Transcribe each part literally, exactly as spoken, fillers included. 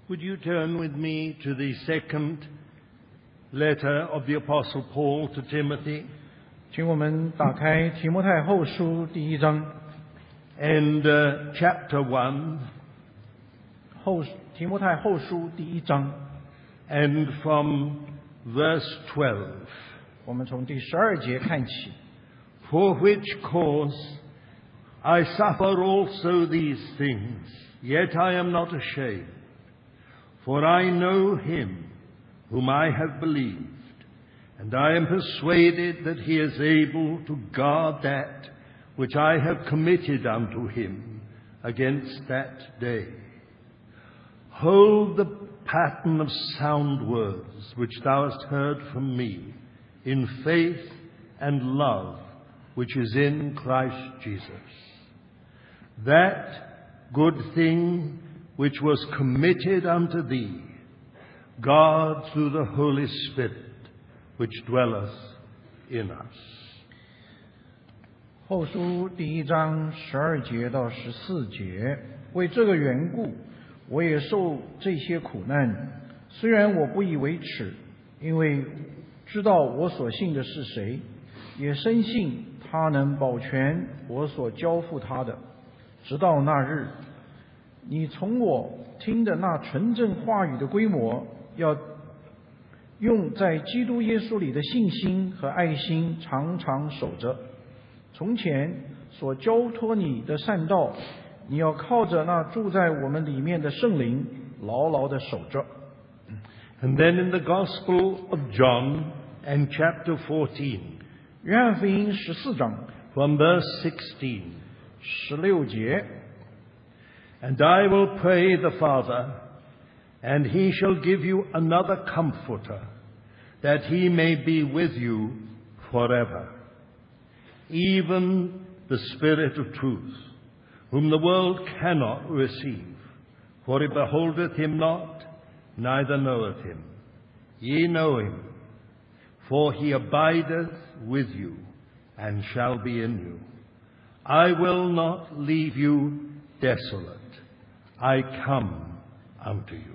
Would you turn with me to the second letter of the Apostle Paul to Timothy? 请我们打开提摩太后书第一章 and uh, chapter one 后提摩太后书第一章 and from verse twelve. 我们从第十二节看起。 For which cause I suffer also these things, yet I am not ashamed. For I know him whom I have believed, and I am persuaded that he is able to guard that which I have committed unto him against that day. Hold the pattern of sound words which thou hast heard from me, in faith and love which is in Christ Jesus. That good thing which was committed unto thee, guard through the Holy Spirit which dwelleth in us. 后书第一章十二节到十四节，为这个缘故，我也受这些苦难，虽然我不以为耻，因为知道我所信的是谁，也深信他能保全我所交付他的，直到那日。你从我听的那纯正话语的规模，要用在基督耶稣里的信心和爱心常常守着。从前所交托你的善道，你要靠着那住在我们里面的圣灵牢牢地守着。 And then in the Gospel of John and chapter fourteen, 约翰福音十四章 from verse sixteen, 十六节。 And I will pray the Father, and he shall give you another Comforter, that he may be with you forever, even the Spirit of truth, whom the world cannot receive, for it beholdeth him not, neither knoweth him. Ye know him, for he abideth with you, and shall be in you. I will not leave you desolate. I come unto you.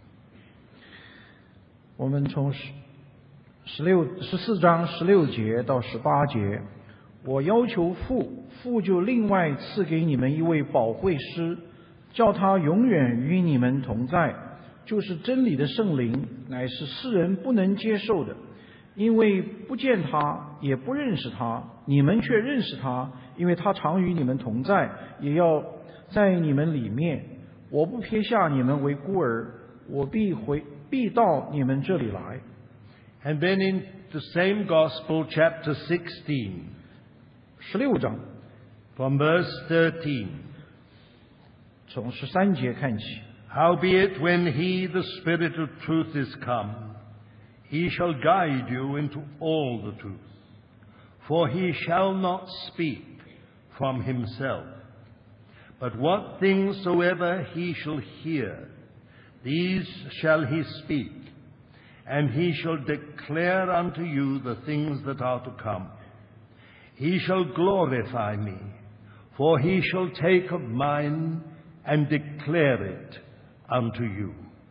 我们从十六十四章十六节到十八节，我要求父，父就另外赐给你们一位保惠师，叫他永远与你们同在，就是真理的圣灵，乃是世人不能接受的，因为不见他，也不认识他，你们却认识他，因为他常与你们同在，也要在你们里面。我不撇下你们为孤儿，我必回必到你们这里来。 And then in the same Gospel, chapter sixteen, 十六章 from verse thirteen, 从十三节看起。 Howbeit when he, the Spirit of truth, is come, he shall guide you into all the truth. For he shall not speak from himself, but what things soever he shall hear, these shall he speak, and he shall declare unto you the things that are to come. He shall glorify me, for he shall take of mine and declare it unto you.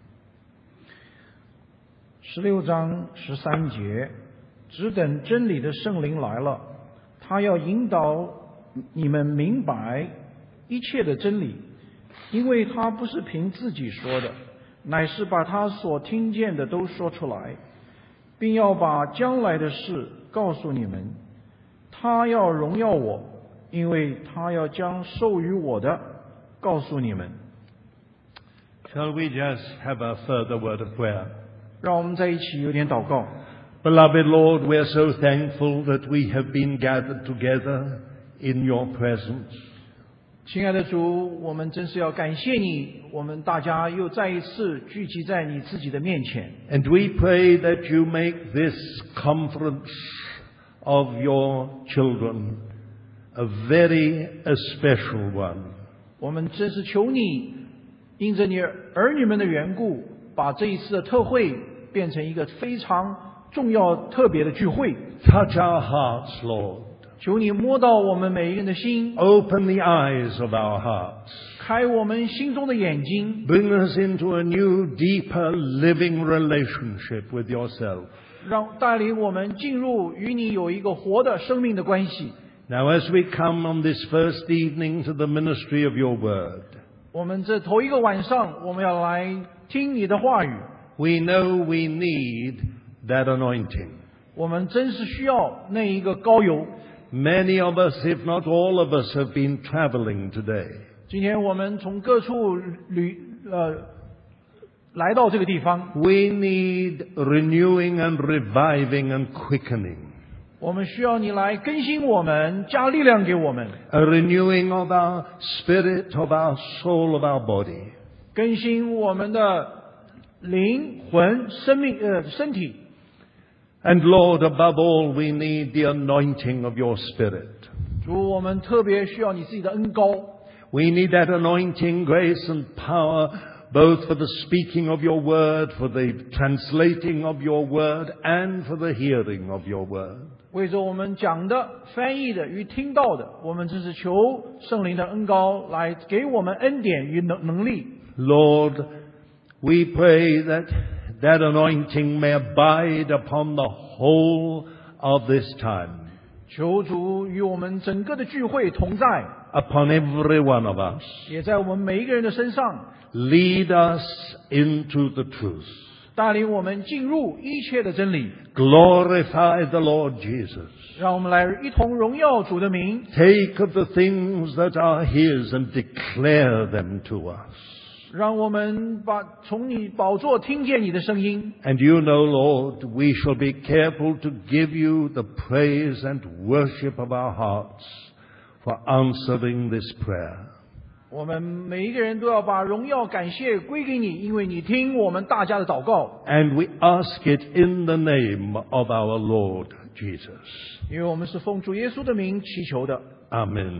十六章十三节，只等真理的圣灵来了，他要引导你们明白一切的真理，因为他不是凭自己说的，乃是把他所听见的都说出来，并要把将来的事告诉你们。他要荣耀我，因为他要将授予我的告诉你们。 Shall we just have a further word of prayer? 让我们在一起有点祷告。 Beloved Lord, we are so thankful that we have been gathered together in your presence. 亲爱的主，我们真是要感谢你，我们大家又再一次聚集在你自己的面前。 And we pray that you make this conference of your children a very a special one. 我们真是求你，因着你儿女们的缘故，把这一次的特会变成一个非常重要特别的聚会。 Touch our hearts, Lord. 求你摸到我们每一个人的心， Open the eyes of our hearts. 开我们心中的眼睛， Bring us into a new, deeper, living relationship with yourself. 让带领我们进入与你有一个活的生命的关系。 Now, as we come on this first evening to the ministry of your word, 我们这头一个晚上，我们要来听你的话语。 we know we need that anointing. 我们真是需要那一个膏油。 Many of us, if not all of us, have been traveling today. 今天我们从各处旅呃来到这个地方， We need renewing and reviving and quickening. 我们需要你来更新我们，加力量给我们， A renewing of our spirit, of our soul, of our body. 更新我们的灵魂、生命呃身体。 And Lord, above all, we need the anointing of your Spirit. 主，我们特别需要你自己的恩膏。 We need that anointing, grace and power, both for the speaking of your word, for the translating of your word, and for the hearing of your word. 为着我们讲的、翻译的与听到的，我们真是求圣灵的恩膏来给我们恩典与能能力。 Lord, we pray that that anointing may abide upon the whole of this time, 求主与我们整个的聚会同在， upon every one of us. 也在我们每一个人的身上， Lead us into the truth. 带领我们进入一切的真理。 Glorify the Lord Jesus. 让我们来一同荣耀主的名， Take of the things that are His and declare them to us. 让我们把从你宝座听见你的声音。 And you know, Lord, we shall be careful to give you the praise and worship of our hearts for answering this prayer. 我们每一个人都要把荣耀感谢归给你，因为你听我们大家的祷告。 And we ask it in the name of our Lord Jesus. 因为我们是奉主耶稣的名祈求的。 Amen.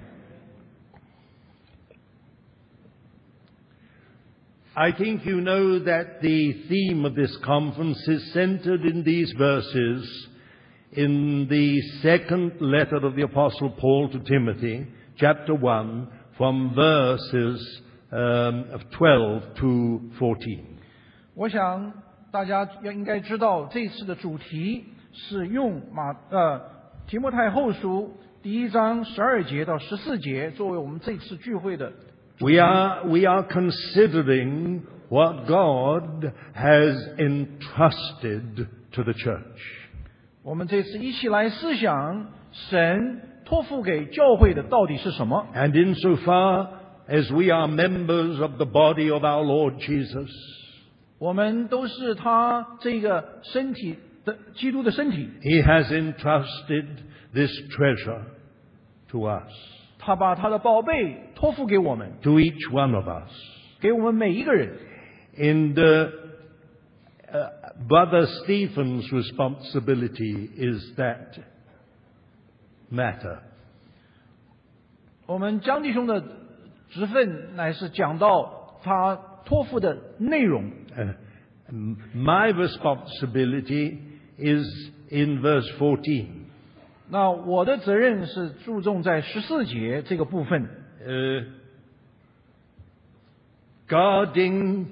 I think you know that the theme of this conference is centered in these verses in the second letter of the Apostle Paul to Timothy, chapter one, from verses um, of twelve to fourteen. 我想大家要应该知道，这次的主题是用马呃提摩太后书第一章十二节到十四节作为我们这次聚会的。 We are, we are considering what God has entrusted to the church. 我们这次一起来思想神托付给教会的到底是什么。 And insofar as we are members of the body of our Lord Jesus, 我们都是他这个身体的基督的身体， He has entrusted this treasure to us, 他把他的宝贝托付给我们， to each one of us. 给我们每一个人。 And uh, uh, Brother Stephen's responsibility is that matter. 我们江弟兄的职分乃是讲到他托付的内容。 Uh, my responsibility is in verse fourteen. 那我的责任是注重在十四节这个部分， Uh, guarding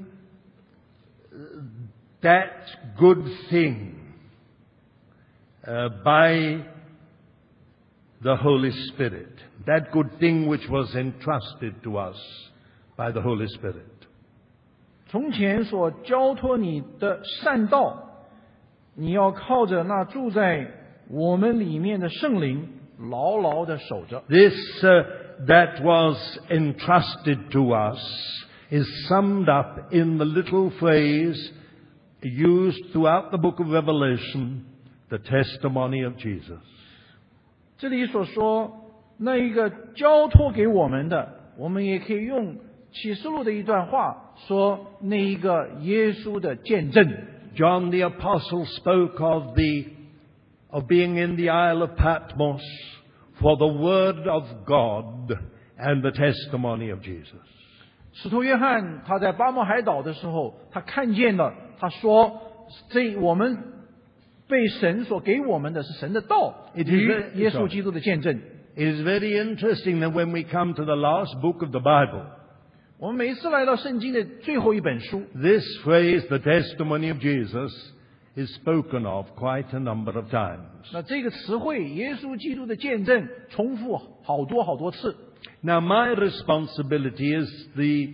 that good thing uh, by the Holy Spirit, that good thing which was entrusted to us by the Holy Spirit. 从前所交托你的善道，你要靠着那住在我们里面的圣灵，牢牢地守着。 This uh, that was entrusted to us is summed up in the little phrase used throughout the book of Revelation, the testimony of Jesus. 这里所说那一个交托给我们的，我们也可以用启示录的一段话说，那一个耶稣的见证。 John the Apostle spoke of the of being in the Isle of Patmos for the word of God and the testimony of Jesus. 使徒约翰他在巴摩海岛的时候，他看见了，他说：“这我们被神所给我们的是神的道， It is 与 very- 耶稣基督的见证。” It is very interesting that when we come to the last book of the Bible, 我们每一次来到圣经的最后一本书， this phrase, the testimony of Jesus, is spoken of quite a number of times. 那这个词汇耶稣基督的见证重复好多好多次。 Now, my responsibility is the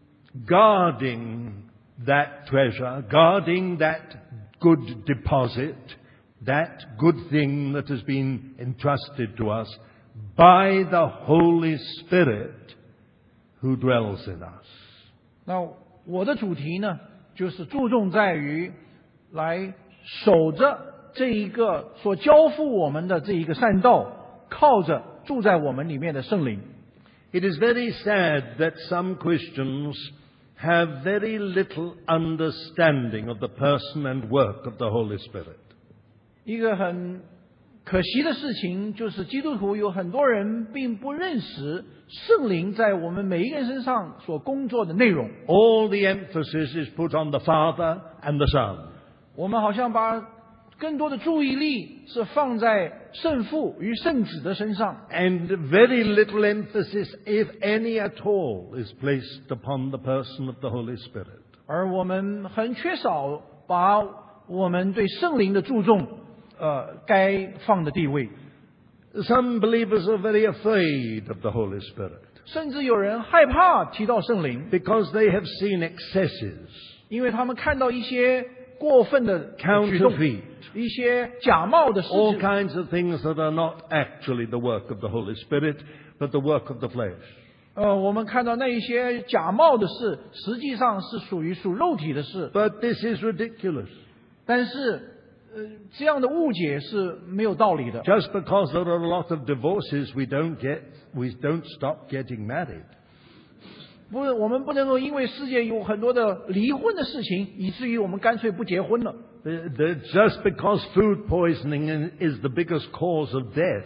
guarding that treasure, guarding that good deposit, that good thing that has been entrusted to us by the Holy Spirit who dwells in us. 那我的主题呢，就是注重在于来守着这一个所交付我们的这一个善道，靠着住在我们里面的圣灵。 It is very sad that some Christians have very little understanding of the person and work of the Holy Spirit. 一个很可惜的事情就是，基督徒有很多人并不认识圣灵在我们每一个人身上所工作的内容。 All the emphasis is put on the Father and the Son. 我们好像把更多的注意力是放在圣父与圣子的身上， And very little emphasis, if any at all, is placed upon the person of the Holy Spirit. 而我们很缺少把我们对圣灵的注重，呃，该放的地位。 Some believers are very afraid of the Holy Spirit 甚至有人害怕提到圣灵， because they have seen excesses, 因为他们看到一些过分的举动， counterfeit, 一些假冒的事 all 情， kinds of things that are not actually the work of the Holy Spirit, but the work of the flesh. 呃，我们看到那一些假冒的事，实际上是属于属肉体的事。 But this is ridiculous. 但是，呃，这样的误解是没有道理的。 Just because there are a lot of divorces, we don't get, we don't stop getting married. 不，我们不能够因为世界有很多的离婚的事情，以至于我们干脆不结婚了。 The- the- Just because food poisoning is the biggest cause of death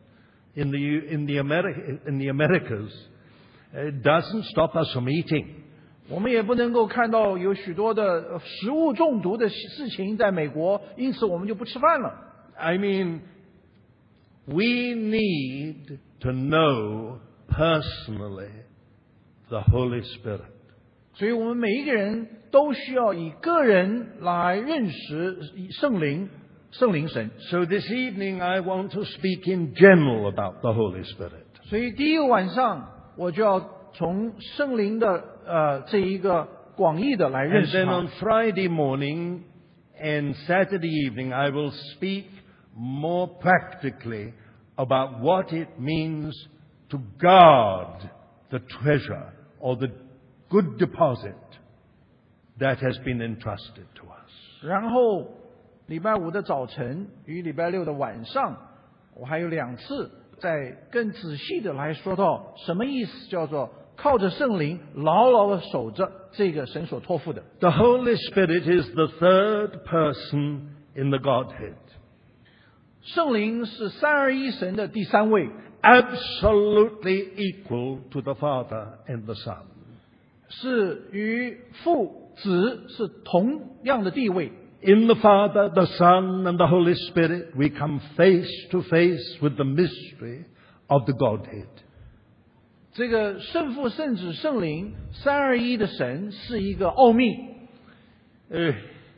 in the in the Ameri- in the Americas, it doesn't stop us from eating. 我们也不能够看到有许多的呃食物中毒的事情在美国，因此我们就不吃饭了。 I mean, we need to know personally the Holy Spirit. 所以我们每一个人都需要以个人来认识圣灵、圣灵神。 So this evening, I want to speak in general about the Holy Spirit. 所以第一个晚上，我就要从圣灵的呃这一个广义的来认 And 识 then 它 on。Friday morning and Saturday evening, I will speak more practically about what it means to guard the treasure or the good deposit that has been entrusted to us. 然后礼拜五的早晨与礼拜六的晚上，我还有两次再更仔细的来说到什么意思，叫做靠着圣灵牢牢的守着这个神所托付的。 The Holy Spirit is the third person in the Godhead, 圣灵是三而一神的第三位， absolutely equal to the Father and the Son. 是与父子是同样的地位。 In the Father, the Son, and the Holy Spirit, we come face to face with the mystery of the Godhead. 这个圣父、圣子、圣灵三而一的神是一个奥秘。 Uh,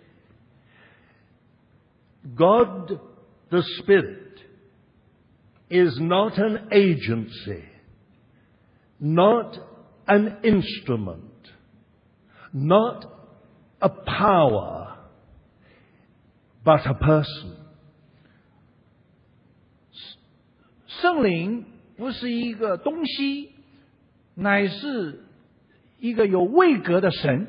God, the Spirit, is not an agency, not an instrument, not a power, but a person. 圣灵不是一个东西，乃是一个有位格的神。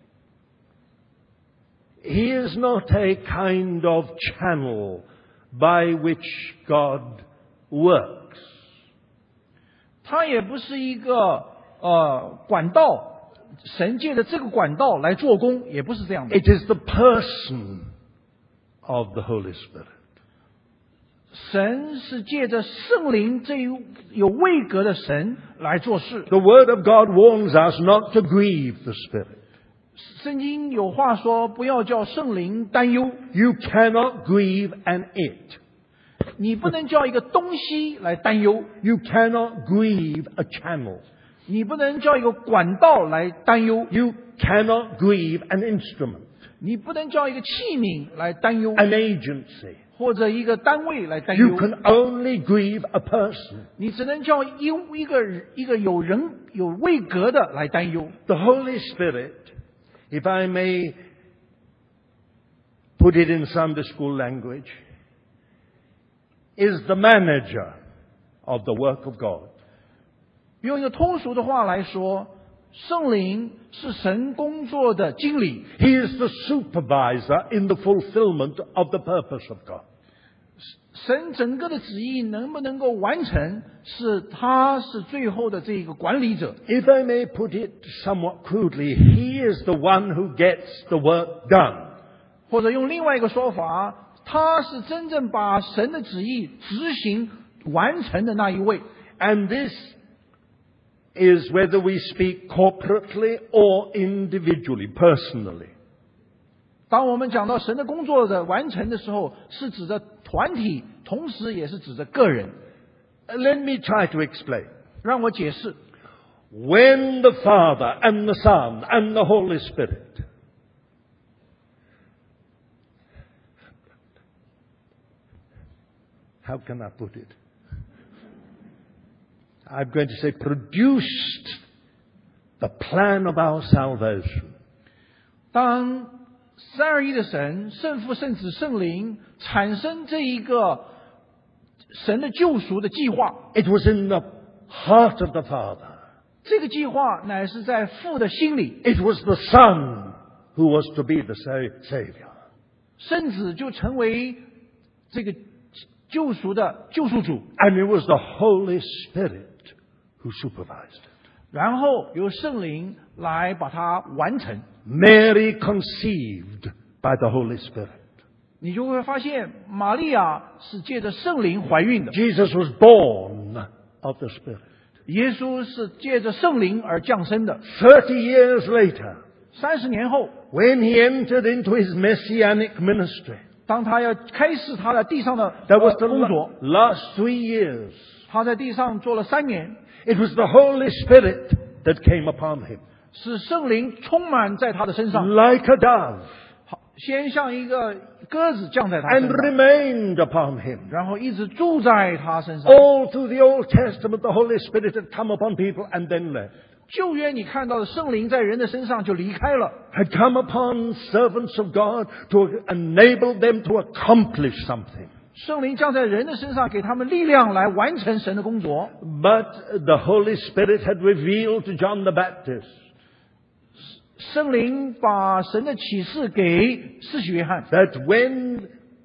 He is not a kind of channel by which God works. 它也不是一个呃管道，神借着这个管道来做工，也不是这样的。 It is the person of the Holy Spirit. 神是借着圣灵这一有位格的神来做事。 The Word of God warns us not to grieve the Spirit. 圣经有话说，不要叫圣灵担忧。 You cannot grieve an it. 你不能叫一个东西来担忧， You cannot grieve a channel. 你不能叫一个管道来担忧， You cannot grieve an instrument, 你不能叫一个器皿来担忧， an agency. 或者一个单位来担 You 忧， can only grieve a person. 你只能叫一一个一个有人有位格的来担忧。 The Holy Spirit, if I may put it in Sunday school language, is the manager of the work of God. 用一个通俗的话来说，圣灵是神工作的经理， He is the supervisor in the fulfillment of the purpose of God. 神整个的旨意能不能够完成，是他是最后的这个管理者。 If I may put it somewhat crudely, He is the one who gets the work done. 或者用另外一个说法，他是真正把神的旨意执行完成的那一位。 And this is whether we speak corporately or individually, personally. 当我们讲到神的工作的完成的时候，是指着团体，同时也是指着个人。 Let me try to explain. 让我解释， When the Father and the Son and the Holy Spirit how can I put it? I'm going to say produced the plan of our salvation. 当三而一的神、圣父、圣子、圣灵产生这一个神的救赎的计划， It was in the heart of the Father. 这个计划乃是在父的心里， It was the Son who was to be the sa- Savior. 圣子就成为这个救赎的救赎主， And it was the Holy Spirit who supervised it. 然后由圣灵来把它完成。 Mary conceived by the Holy Spirit. 你就会发现，玛利亚是借着圣灵怀孕的， Jesus was born of the Spirit. 耶稣是借着圣灵而降生的。 Thirty years later, 三十年后， when he entered into his messianic ministry, 当他要开始他在地上的 that was 呃 the 工作， la- last three years. 他在地上做了三年， It was the Holy Spirit that came upon him, 使圣灵充满在他的身上， like a dove, 好，先像一个鸽子降在他 and 身上， remained upon him. 然后一直住在他身上。 All through the Old Testament, the Holy Spirit had come upon people and then left. 旧约你看到的圣灵在人的身上就离开了， Had come upon servants of God to enable them to accomplish something. 圣灵降在人的身上，给他们力量来完成神的工作。 But the Holy Spirit had revealed to John the Baptist 圣灵把神的启示给施洗约翰， that when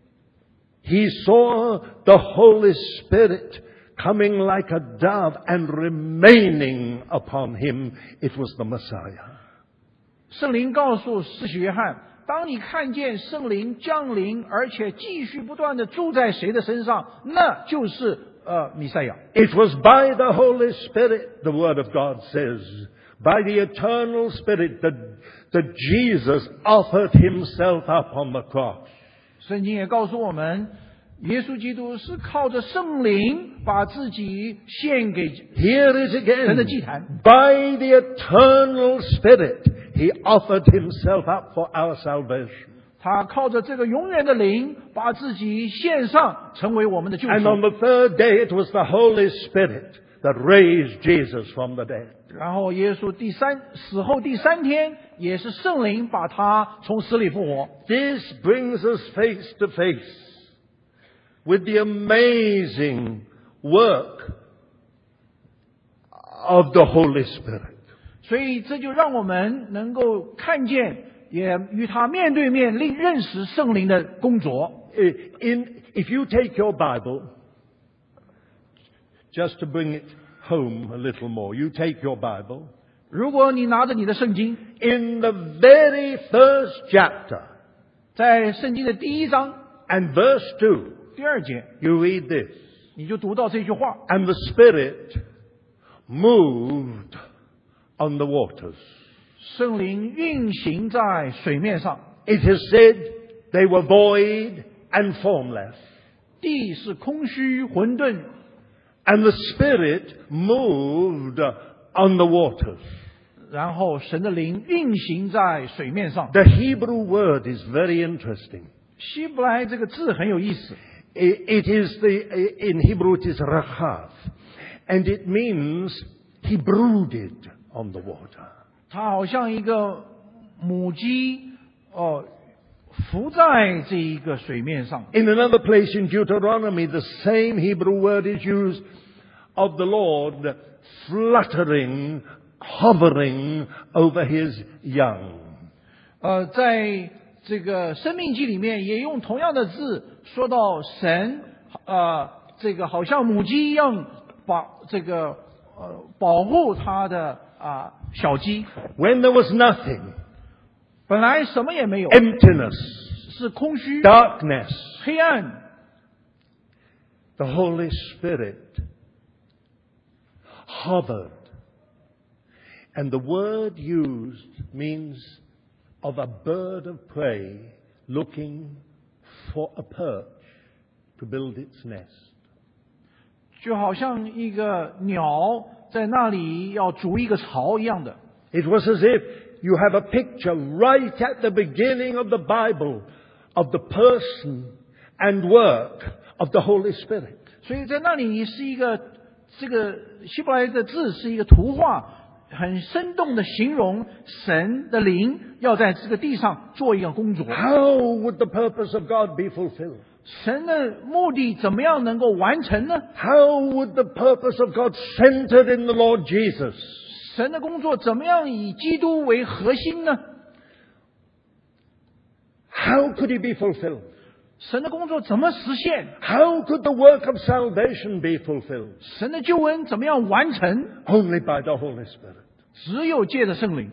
he saw the Holy Spirit coming like a dove and remaining upon him, it was the Messiah. 圣灵告诉施洗约翰，当你看见圣灵降临，而且继续不断的住在谁的身上，那就是呃弥赛亚。 It was by the Holy Spirit, the Word of God says, by the eternal Spirit that, that Jesus offered himself up on the cross. 圣经也告诉我们，耶稣基督是靠着圣灵把自己献给 Here it is 神的祭坛。 again. By the eternal Spirit, he offered himself up for our salvation. 他靠着这个永远的灵，把自己献上，成为我们的救 And on 赎。 the third day, it was the Holy Spirit that raised Jesus from the dead. 然后耶稣第三死后第三天，也是圣灵把他从死里复活。 This brings us face to face with the amazing work of the Holy Spirit. 所以这就让我们能够看见，也与他面对面认认识圣灵的工作。 In, if you take your Bible, just to bring it home a little more, you take your Bible. 如果你拿着你的圣经， In the very first chapter 在圣经的第一章 and verse two, 第二节， you read this. 你就读到这句话： And the Spirit moved on the waters. 圣灵运行在水面上。 It is said they were void and formless. 地是空虚混沌， and the Spirit moved on the waters. 然后神的灵运行在水面上。 The Hebrew word is very interesting. 希伯来这个字很有意思， It is the, in Hebrew it is rachav, and it means he brooded on the water. 它好像一个母鸡哦，浮在这一个水面上。 In another place in Deuteronomy, the same Hebrew word is used of the Lord fluttering, hovering over his young. 呃，在这个生命记里面也用同样的字说到神，呃，这个好像母鸡一样保这个呃保护他的啊、小鸡。 When there was nothing, 本来什么也没有， emptiness, 是空虚、 darkness, 黑暗， the Holy Spirit hovered. And the word used means of a bird of prey looking for a perch to build its nest. 就好像一个鸟在那里要筑一个巢一样的。 It was as if you have a picture right at the beginning of the Bible of the person and work of the Holy Spirit. 所以在那里是一个这个希伯来的字是一个图画，很生动的形容神的灵要在这个地上做一个工作。 How would the purpose of God be fulfilled? 神的目的怎么样能够完成呢？ How would the purpose of God centered in the Lord Jesus? 神的工作怎么样以基督为核心呢？ How could he be fulfilled? 神的工作怎么实现？ How could the work of salvation be fulfilled? 神的救恩怎么样完成？ Only by the Holy Spirit. 只有借着圣灵。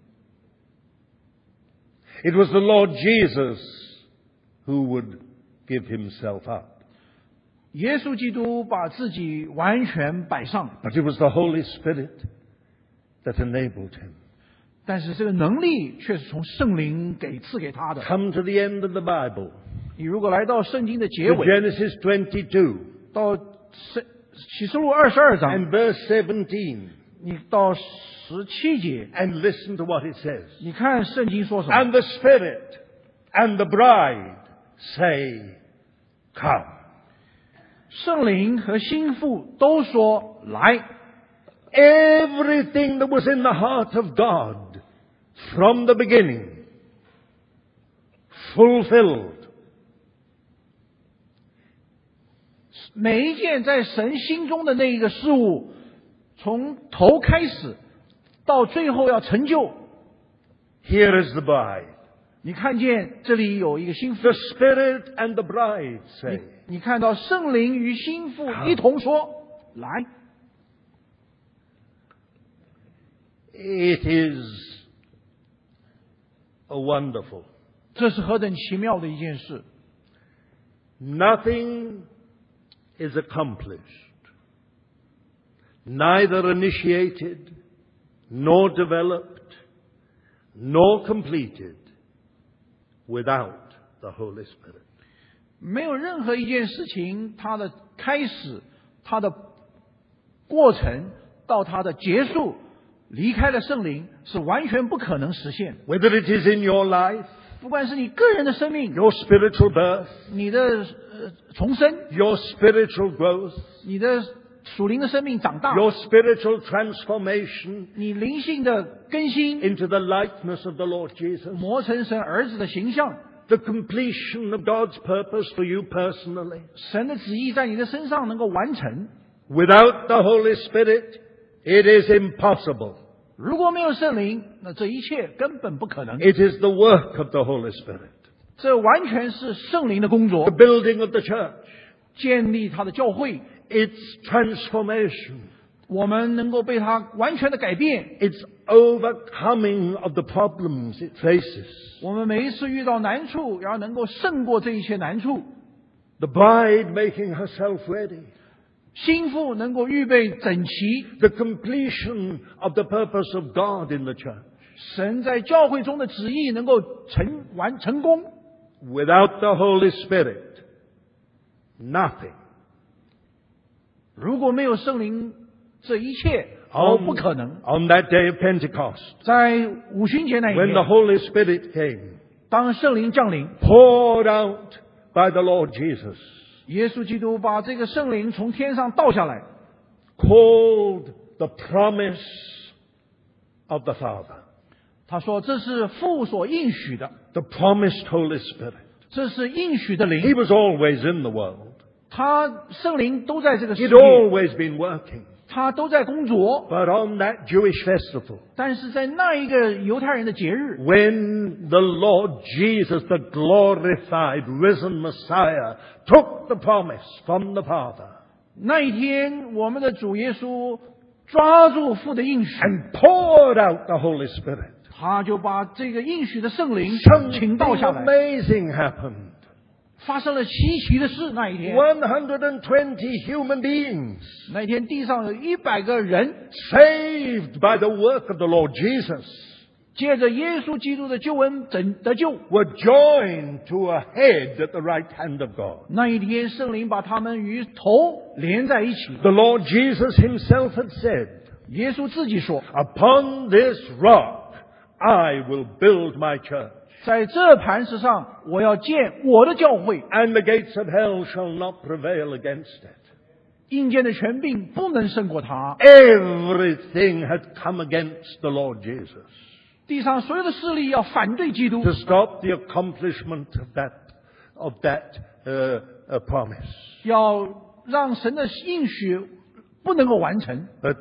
It was the Lord Jesus who would give himself up. 耶稣基督把自己完全摆上， But it was the Holy Spirit that enabled him. 但是这个能力却是从圣灵给赐给他的。 Come to the end of the Bible. 你如果来到圣经的结 To 尾， Genesis twenty-two 到圣启示录二十二章， and verse seventeen. 你到十七节， And listen to what it says. 你看圣经说什么？ And the Spirit and the bride say, Come. 圣灵和心腹都说来。 Everything that was in the heart of God from the beginning fulfilled. 每一件在神心中的那一个事物，从头开始到最后要成就。 Here is the bride. 你看见这里有一个心腹， The Spirit and the bride 你 say, 你看到圣灵与心腹一同说来。 It is a wonderful. 这是何等奇妙的一件事！ Nothing is accomplished, neither initiated, nor developed, nor completed without the Holy Spirit. 没有任何一件事情，它的开始、它的过程到它的结束，离开了圣灵是完全不可能实现。 Whether it is in your life, 不管是你个人的生命、 your spiritual birth, 你的呃重生、 your spiritual growth, 你的属灵的生命长大、 your spiritual transformation 你灵性的更新， into the likeness of the Lord Jesus, 磨成神儿子的形象， the completion of God's purpose for you personally. 神的旨意在你的身上能够完成。 Without the Holy Spirit, it is impossible. 如果没有圣灵，那这一切根本不可能。 It is the work of the Holy Spirit. 这完全是圣灵的工作 The，building of the church, 建立他的教会， its transformation, 我们能够被他完全的改变。 its overcoming of the problems it faces. 我们每一次遇到难处，然后能够胜过这一切难处。 The bride making herself ready. 心腹能够预备整齐， The completion of the purpose of God in the church. 神在教会中的旨意能够成完成功。 Without the Holy Spirit, Nothing. 如果没有圣灵，这一切都不可能。 On that day of Pentecost, 在五旬节那一 when the 天， Holy Spirit came, 当圣灵降临， poured out by the Lord Jesus, 耶稣基督把这个圣灵从天上倒下来， called the promise of the Father, 他说这是父所应许的， the promised Holy Spirit. 这是应许的 He 灵。 was always in the world. 他圣灵都在这个世 He'd 界， always been working. 他都在工作。 But on that Jewish festival, 但是在那一个犹太人的节日， when the Lord Jesus, the glorified, risen Messiah, took the promise from the Father 那一天我们的主耶稣抓住父的应许， and poured out the Holy Spirit, 他就把这个应许的圣灵 something 请到下来， amazing happened. 发生了稀奇的事。那一天， one hundred twenty human beings 那一天地上有一百个人， saved by the work of the Lord Jesus 借着耶稣基督的救恩得得救。 were joined to a head at the right hand of God. 那一天，圣灵把他们与头连在一起。 The Lord Jesus himself had said, 耶稣自己说， "Upon this rock I will build my church, 在这磐石上，我要建我的教会， and the gates of hell shall not prevail against it." 阴间的权柄不能胜过他。 Everything had come against the Lord Jesus 地上所有的势力要反对基督， to stop the accomplishment of that, of that uh, uh, promise. 要让神的应许不能够完成。 But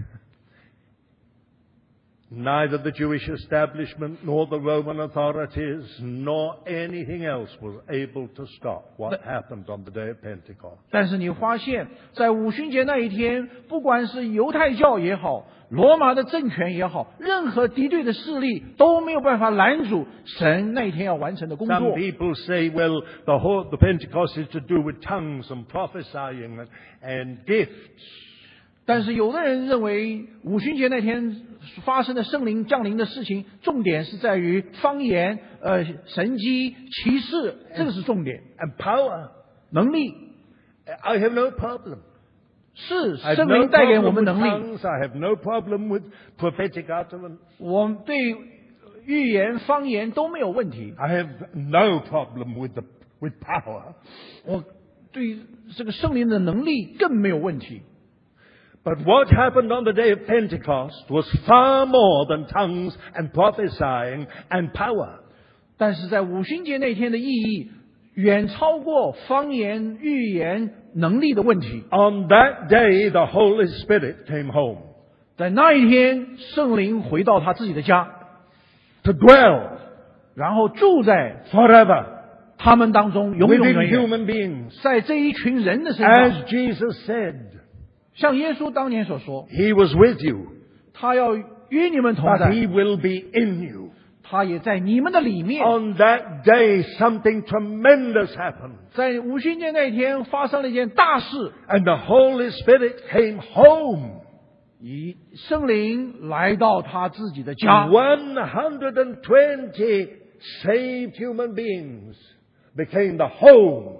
neither the Jewish establishment, nor the Roman authorities, nor anything else was able to stop what happened on the day of Pentecost. 但是你发现，在五旬节那一天，不管是犹太教也好，罗马的政权也好，任何敌对的势力都没有办法拦阻神那一天要完成的工 Some 作。 people say, well, the whole, the Pentecost is to do with tongues and prophesying and, and gifts. 但是有的人认为，五旬节那天发生的圣灵降临的事情，重点是在于方言、呃神迹、奇事，这个是重点。 And power. 能力 I have no problem. 是 I have 圣 no 灵带给我 problem 们 with 能力。 tongues. I have no problem with prophetic utterance. 我们对预言、方言都没有问题。 I have no problem with the, with power. 我对这个圣灵的能力更没有问题。 But what happened on the day of Pentecost was far more than tongues and prophesying and power. 但是在五旬节那天的意义，远超过方言、预言能力的问题。 On that day, the Holy Spirit came home 在那一天，圣灵回到他自己的家， to dwell 然后住在 forever 他们当中，永永 within 远远。 human beings. 在这一群人的身 As 上， Jesus said, 像耶稣当年所说， He was with you, 他要与你们同 but 在， He will be in you. 他也在你们的里面。 On that day, something tremendous happened. 在五旬节那一天发生了一件大事， And the Holy Spirit came home. 以圣灵来到他自己的家， one hundred twenty saved human beings became the home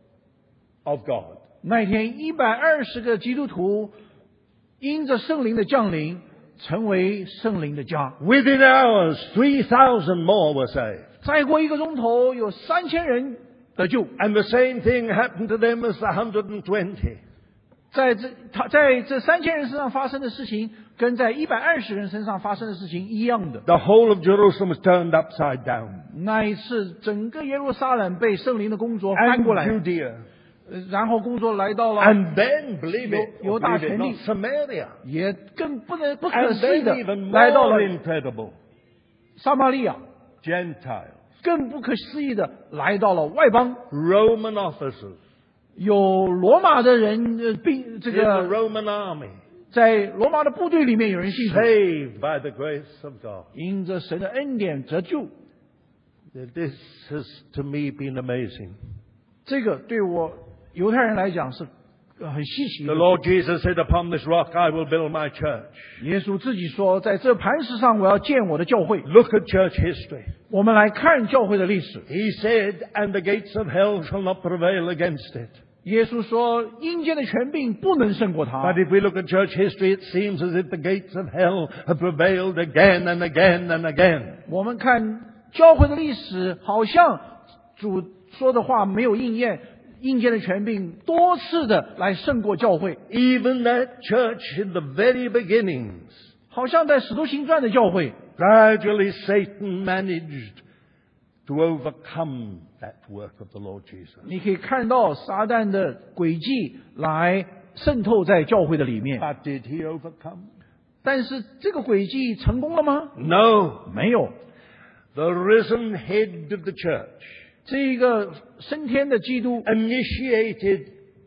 of God. 那一天一百二十个基督徒因着圣灵的降临，成为圣灵的家。 Within hours, three thousand more were saved. 再过一个钟头，有三千人得救。 And the same thing happened to them as the one hundred twenty. 在这他在这三千人身上发生的事情，跟在一百二十人身上发生的事情一样的。 The whole of Jerusalem was turned upside down. 那一次，整个耶路撒冷被圣灵的工作翻 And 过来， Judea. 呃然后工作来到了， And then, believe it, Yo- or Yoda believe it not, Samaria. 也更不能不可 And 思议 then 的 even 来到 more 了 incredible, 撒玛利亚， Gentiles, 更不可思议的来到了外邦。 Roman officers 有罗马的人，呃，兵这 in the 个 Roman army, 在罗马的部队里面有人信主， saved by the grace of God. 因着神的恩典得救。 This has to me been amazing. 这个对我犹太人来讲是呃很稀奇 The 的。 Lord Jesus said, "Upon this rock I will build my church." 耶稣自己说，在这磐石上我要建我的教会。 Look at church history. 我们来看教会的历史。 He said, "And the gates of hell shall not prevail against it." 耶稣说，阴间的权柄不能胜过他。 But if we look at church history, it seems as if the gates of hell have prevailed again and again and again. 我们看教会的历史，好像主说的话没有应验，阴间的权柄多次的来胜过教会。 Even that church in the very beginnings, 好像在使徒行传的教会， gradually Satan managed to overcome that work of the Lord Jesus. 你可以看到撒旦的诡计来渗透在教会的里面。 But did he overcome? 但是这个诡计成功了吗？ No. 没有。 The risen head of the church 这个升天的基督 initiated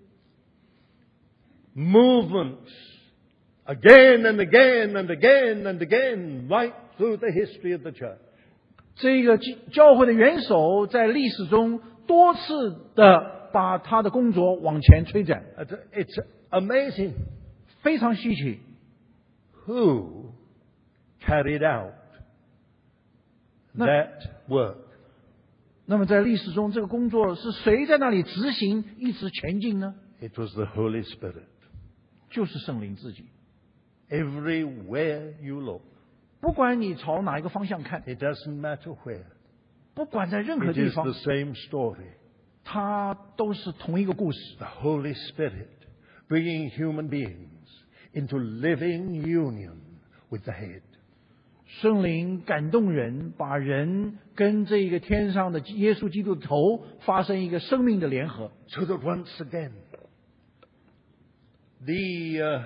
movements again and again and again and again right through the history of the church. 这个教会的元首在历史中多次的把他的工作往前推展， It's amazing 非常稀奇。 who carried out that work. 那么在历史中，这个工作是谁在那里执行，一直前进呢？ It was the Holy Spirit. 就是圣灵自己。 Everywhere you look, 不管你朝哪一个方向看， it doesn't matter where. 不管在任何 It 地 is 方 the，same story. 它都是同一个故事。 The Holy Spirit bringing human beings into living union with the head. 圣灵感动人，把人跟这个天上的耶稣基督的头发生一个生命的联合。 So that once again, the, uh,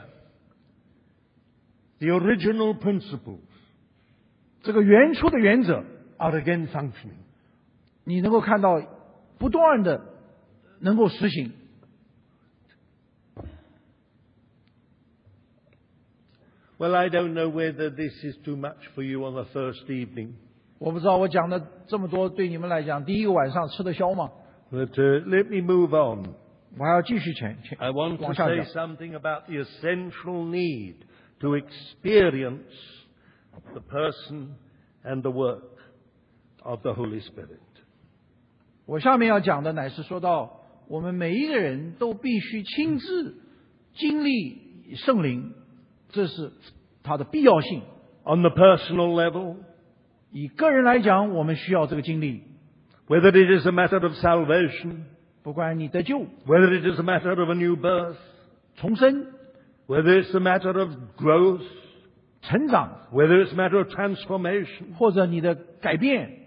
the original principles 这个原初的原则， are again functioning. 你能够看到不断的能够实行。 Well, I don't know whether this is too much for you on the first evening. 我不知道我讲的这么多对你们来讲，第一个晚上吃得消吗？ But uh, let me move on. 我还要继续前前 I want to 往下 say 讲。 something about the essential need to experience the person and the work of the Holy Spirit. 我下面要讲的乃是说到，我们每一个人都必须亲自经历圣灵，这是它的必要性。 On the personal level, 以个人来讲，我们需要这个经历。 whether it is a matter of salvation, 不管你得救、 whether it is a matter of a new birth, 重生、 whether it's a matter of growth, 成长， whether it's a matter of transformation, 或者你的改变，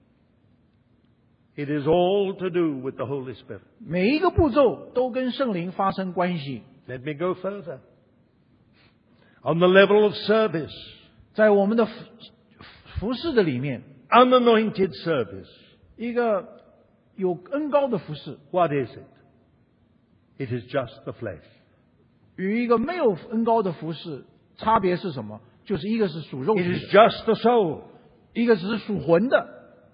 it is all to do with the Holy Spirit. 每一个步骤都跟圣灵发生关系。 Let me go further. On the level of service, 在我们的服服侍的里面， unanointed service, 一个有恩高的服侍， what is it? It is just the flesh. 与一个没有恩高的服侍差别是什么？就是一个是属肉 It 体 is 的， just the soul. 一个只是属魂的。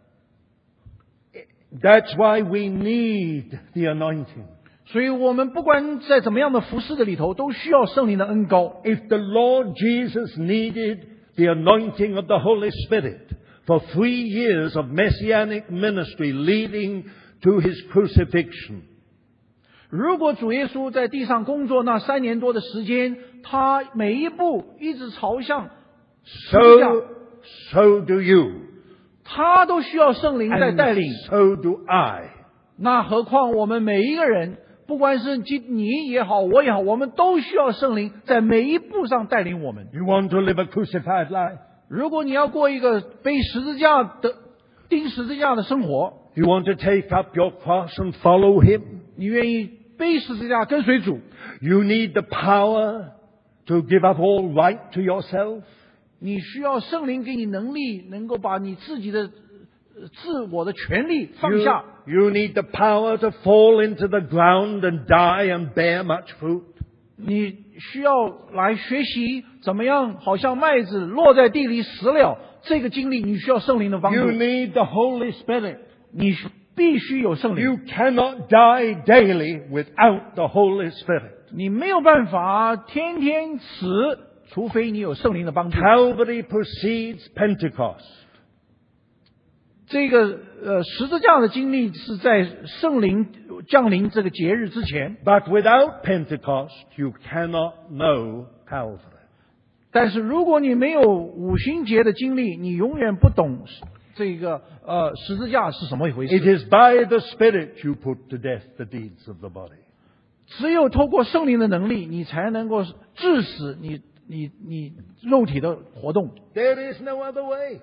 That's why we need the anointing. 所以我们不管在怎么样的服侍的里头，都需要圣灵的恩高。 If the Lord Jesus needed the anointing of the Holy Spirit for three years of messianic ministry leading to his crucifixion, 如果主耶稣在地上工作那三年多的时间，他每一步一直朝向十字架， so, so do you. 他都需要圣灵在 And 带领。 so do I. 那何况我们每一个人，不管是你也好，我也好，我们都需要圣灵在每一步上带领我们。 You want to live a crucified life? 如果你要过一个背十字架的钉十字架的生活， You want to take up your cross and follow him? 你愿意背十字架跟随主， You need the power to give up all right to yourself? 你需要圣灵给你能力，能够把你自己的呃自我的权利放 You, 下。 you need the power to fall into the ground and die and bear much fruit. 你需要来学习怎么样，好像麦子落在地里死了，这个经历你需要圣灵的帮 You 助， need the Holy Spirit. 你必须有圣 You 灵， cannot die daily without the Holy Spirit. 你没有办法天天死，除非你有圣灵的帮助。 Calvary precedes Pentecost. 这个呃十字架的经历是在圣灵降临这个节日之前。 But without Pentecost, you cannot know Calvary. 但是如果你没有五旬节的经历，你永远不懂这个呃十字架是什么一回事。 It is by the Spirit you put to death the deeds of the body. 只有透过圣灵的能力，你才能够致使你你你肉体的活动。 There is no other way.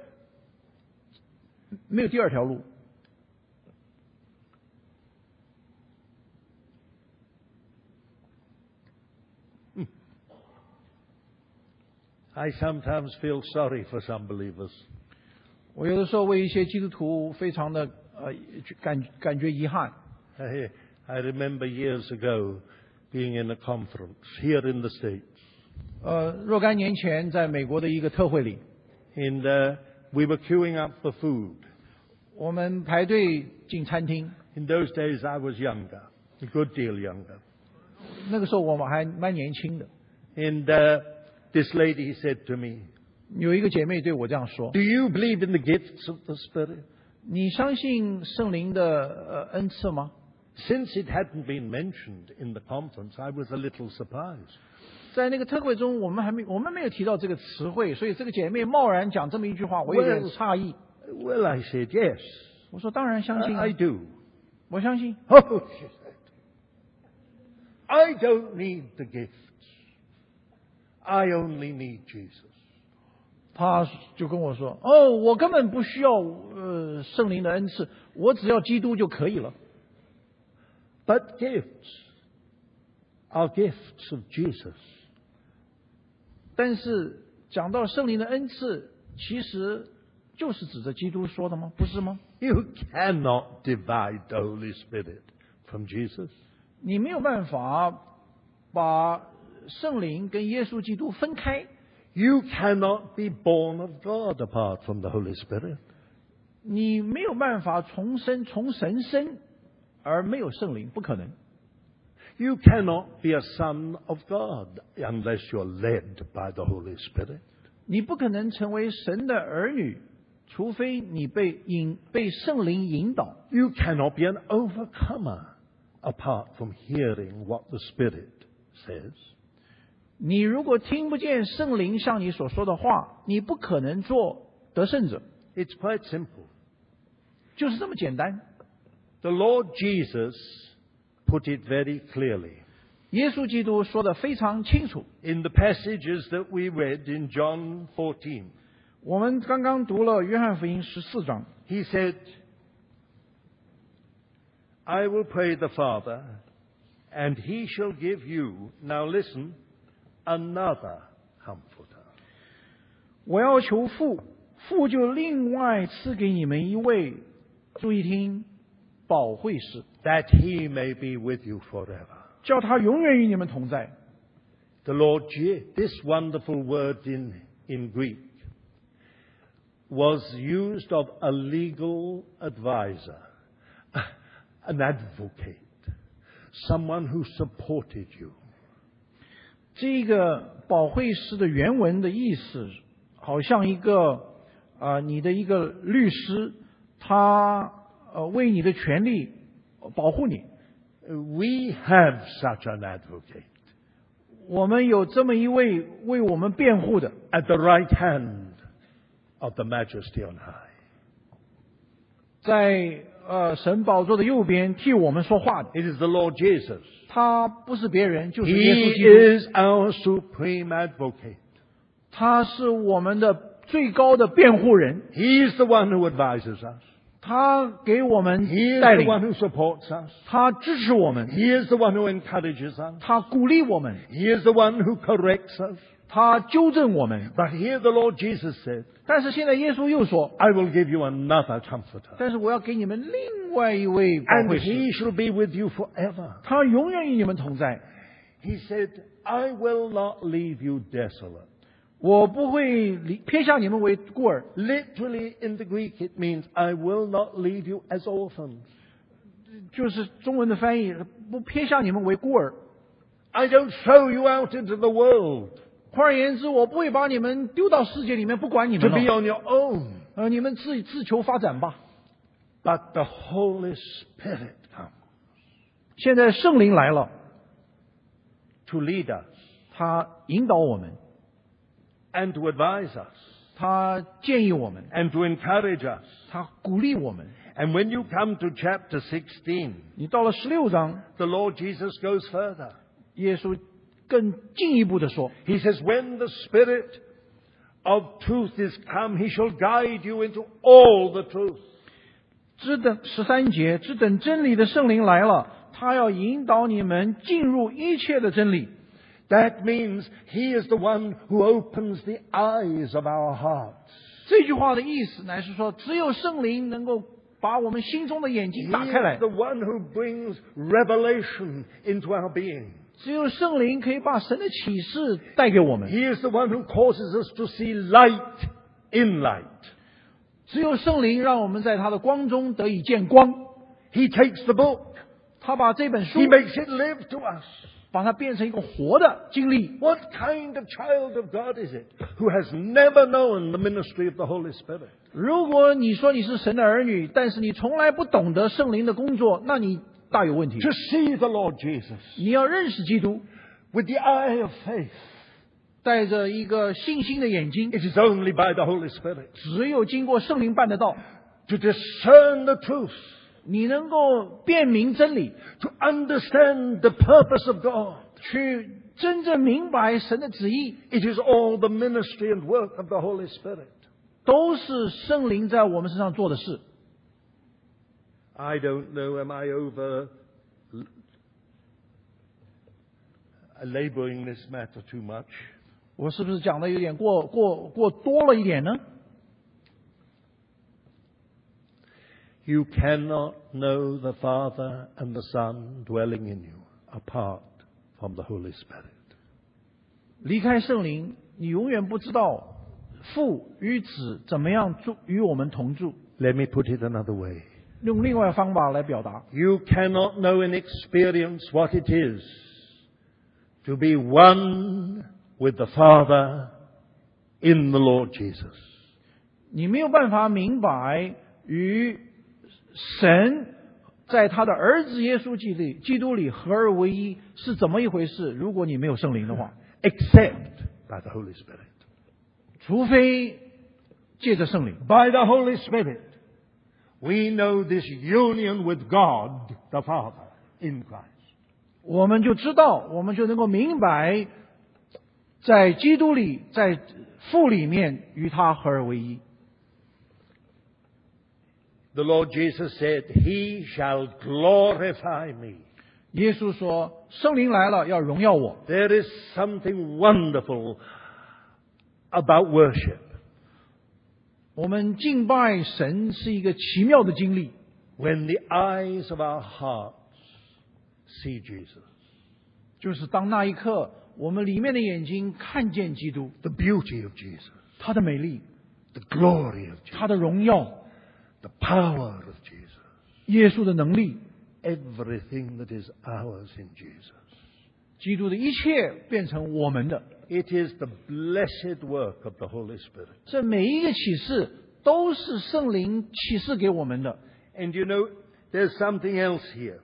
没有第二条路。 I sometimes feel sorry for some believers. 我有的时候为一些基督徒非常的呃感感觉遗憾。 I, I remember years ago being in a conference here in the States. 呃，若干年前在美国的一个特会里， And uh, we were queuing up for food. 我们排队进餐厅。 In those days I was younger, a good deal younger. 那个时候我们还蛮年轻的。 And uh, this lady said to me, 有一个姐妹对我这样说 "Do you believe in the gifts of the Spirit?" 你相信圣灵的呃恩赐吗？ Since it hadn't been mentioned in the conference, I was a little surprised. 在那个特会中，我们还没我们没有提到这个词汇，所以这个姐妹贸然讲这么一句话，我有点诧异。 Well, I said, yes, 我说当然相信 I, I do. 我相信。 Oh, she said, I don't need the gifts. I only need Jesus. 他就跟我说：“哦，我根本不需要呃圣灵的恩赐，我只要基督就可以了。” But gifts are gifts of Jesus. 但是讲到圣灵的恩赐，其实就是指着基督说的吗？不是吗？ You cannot divide the Holy Spirit from Jesus. 你没有办法把圣灵跟耶稣基督分开。 You cannot be born of God apart from the Holy Spirit. 你没有办法重生，从神生而没有圣灵，不可能。 You cannot be a son of God unless you're led by the Holy Spirit. 你不可能成为神的儿女，除非你被引被圣灵引导。 You cannot be an overcomer apart from hearing what the Spirit says. 你如果听不见圣灵向你所说的话，你不可能做得胜者。 It's quite simple. 就是这么简单。 The Lord Jesus put it very clearly. 耶稣基督说得非常清楚。 In the passages that we read in John fourteen, 我们刚刚读了约翰福音十四章， he said, I will pray the Father, and he shall give you, now listen, another comforter. 我要求父，父就另外赐给你们一位，注意听，保惠师， that he may be with you forever. 叫他永远与你们同在。 The Lord, Je- this wonderful word in, in Greek was used of a legal advisor, an advocate, someone who supported you. 这个保惠师的原文的意思，好像一个啊、呃，你的一个律师，他呃为你的权利保护你。 We have such an advocate 我们有这么一位为我们辩护的， at the right hand of the Majesty on high. 在呃神宝座的右边替我们说话的。 It is the Lord Jesus. 他不是别人，就是耶稣 He 基督。 is our supreme advocate. 他是我们的最高的辩护人， He is the one who advises us. 他给我们 He is 带 the 领， one who supports us. 他支持我们， He is the one who encourages us. 他鼓励我们， He is the one who corrects us. 他纠正我们。 But here the Lord Jesus said, 但是现在耶稣又说， I will give you another comforter. 但是我要给你们另外一位保 And 惠师， he shall be with you forever. 他永远与你们同在。 He said, I will not leave you desolate. 我不会离撇下你们为孤儿。 Literally in the Greek it means, I will not leave you as orphans. 就是中文的翻译，不撇下你们为孤儿。 I don't throw you out into the world 换而言之，我不会把你们丢到世界里面，不管你 to 们 be 了。 on your own. 呃，你们自自求发展吧。 But the Holy Spirit comes 现在圣灵来了， to lead us 他引导我们， and to advise us 他建议我们， and to encourage us. 他鼓励我们。 And when you come to chapter sixteen, 你到了十六章， the Lord Jesus goes further. 耶稣更进一步的说， He says, when the Spirit of truth is come, He shall guide you into all the truth. 只等十三节，只等真理的圣灵来了，他要引导你们进入一切的真理。 That means He is the one who opens the eyes of our hearts. 这句话的意思乃是说，只有圣灵能够把我们心中的眼 He 睛打开来 is，the one who brings revelation into our being. 只有圣灵可以把神的启示带给我们， He is the one who causes us to see light in light. 只有圣灵让我们在他的光中得以见光。 He takes the book. 他把这本书 He makes it live to us. 把它变成一个活的经历。 What kind of child of God is it who has never known the ministry of the Holy Spirit? 如果你说你是神的儿女，但是你从来不懂得圣灵的工作，那你大有问题。 To see the Lord Jesus 你要认识基督， with the eye of faith. 带着一个信心的眼睛， It is only by the Holy Spirit. 只有经过圣灵办得到。 To discern the truth. 你能够辨明真理， To understand the purpose of God. 去真正明白神的旨意， It is all the ministry and work of the Holy Spirit. 都是圣灵在我们身上做的事。 I don't know, am I over laboring this matter too much? 我是不是讲的有点过过过多了一点呢？ You cannot know the Father and the Son dwelling in you apart from the Holy Spirit. 离开圣灵，你永远不知道父与子怎么样住与我们同住。 Let me put it another way. 用另外的方法来表达， You cannot know and experience what it is to be one with the Father in the Lord Jesus. 你没有办法明白与神在他的儿子耶稣基里基督里合而为一是怎么一回事。如果你没有圣灵的话， Except by the Holy Spirit. 除非借着圣灵， By the Holy Spirit, we know this union with God the Father in Christ. 我们就知道，我们就能够明白，在基督里，在父里面与他合而为一。 The Lord Jesus said, He shall glorify me. 耶稣说：“圣灵来了，要荣耀我。” There is something wonderful about worship. 我们敬拜神是一个奇妙的经历。 When the eyes of our hearts see Jesus, 就是当那一刻，我们里面的眼睛看见基督， the beauty of Jesus, 他的美丽， the glory of Jesus, 他的荣耀， the power of Jesus, 耶稣的能力， everything that is ours in Jesus. 基督的一切变成我们的。 It is the blessed work of the Holy Spirit. 这每一个启示都是圣灵启示给我们的。 And you know, there's something else here.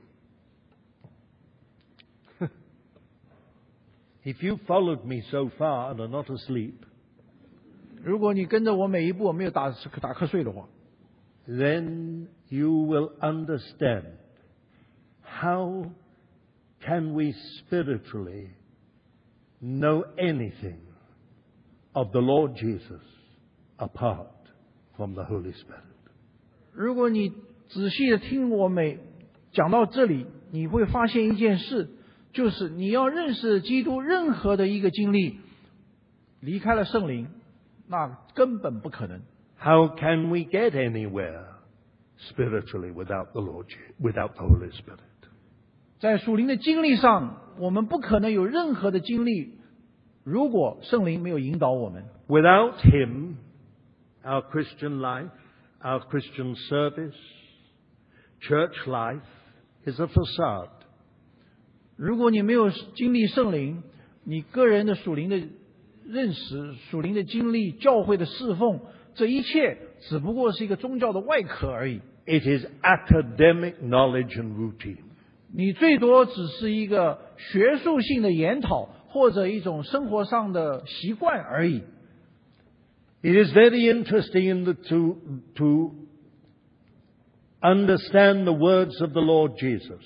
If you followed me so far and are not asleep, 如果你跟着我每一步没有打打瞌睡的话， then you will understand how can we spiritually know anything of the Lord Jesus apart from the Holy Spirit. 如果你仔细的听我每讲到这里，你会发现一件事，就是你要认识基督任何的一个经历，离开了圣灵，那根本不可能。 How can we get anywhere spiritually without the Lord, without the Holy Spirit? 在属灵的经历上，我们不可能有任何的经历，如果圣灵没有引导我们。 Without Him, our Christian life, our Christian service, church life is a facade. 如果你没有经历圣灵，你个人的属灵的认识、属灵的经历、教会的侍奉，这一切只不过是一个宗教的外壳而已。 It is academic knowledge and routine. 你最多只是一个学术性的研讨，或者一种生活上的习惯而已。 It is very interesting in the, to, to understand the words of the Lord Jesus.